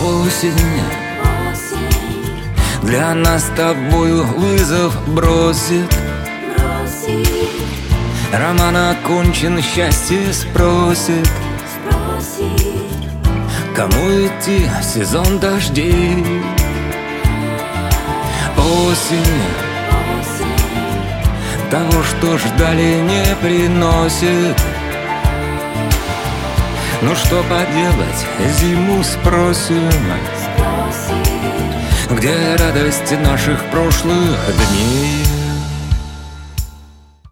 Осень для нас с тобою вызов бросит. Роман окончен, счастье спросит. Кому идти в сезон дождей? Осень того, что ждали, не приносит. Ну что поделать, зиму спросим. Где радости наших прошлых дней?